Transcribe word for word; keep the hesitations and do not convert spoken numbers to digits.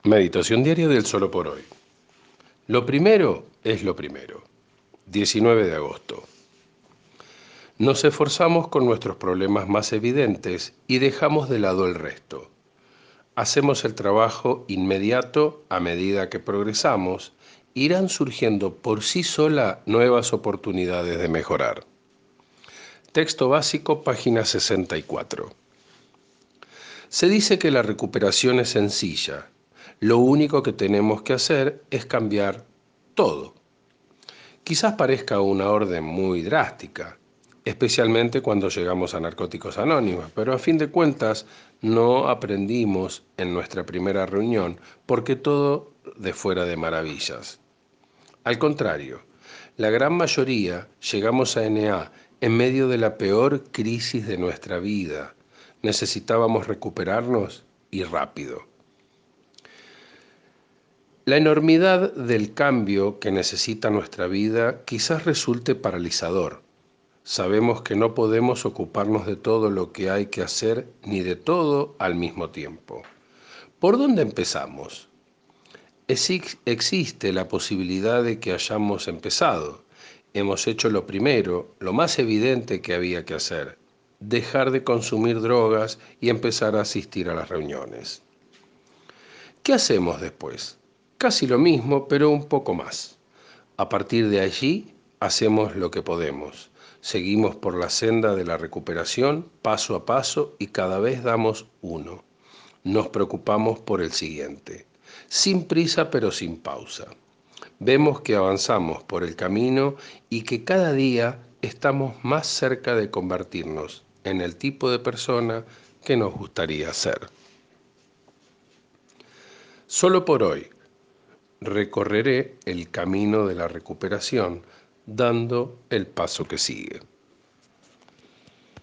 Meditación diaria del solo por hoy. Lo primero es lo primero. diecinueve de agosto. Nos esforzamos con nuestros problemas más evidentes y dejamos de lado el resto. Hacemos el trabajo inmediato a medida que progresamos, irán surgiendo por sí sola nuevas oportunidades de mejorar. Texto básico, página sesenta y cuatro. Se dice que la recuperación es sencilla. Lo único que tenemos que hacer es cambiar todo. Quizás parezca una orden muy drástica, especialmente cuando llegamos a Narcóticos Anónimos, pero a fin de cuentas no aprendimos en nuestra primera reunión porque todo de fuera de maravillas. Al contrario, la gran mayoría llegamos a N A en medio de la peor crisis de nuestra vida. Necesitábamos recuperarnos y rápido. La enormidad del cambio que necesita nuestra vida quizás resulte paralizador. Sabemos que no podemos ocuparnos de todo lo que hay que hacer ni de todo al mismo tiempo. ¿Por dónde empezamos? Exi- Existe la posibilidad de que hayamos empezado. Hemos hecho lo primero, lo más evidente que había que hacer: dejar de consumir drogas y empezar a asistir a las reuniones. ¿Qué hacemos después? Casi lo mismo, pero un poco más. A partir de allí, hacemos lo que podemos. Seguimos por la senda de la recuperación, paso a paso, y cada vez damos uno. Nos preocupamos por el siguiente, sin prisa pero sin pausa. Vemos que avanzamos por el camino y que cada día estamos más cerca de convertirnos en el tipo de persona que nos gustaría ser. Solo por hoy recorreré el camino de la recuperación dando el paso que sigue.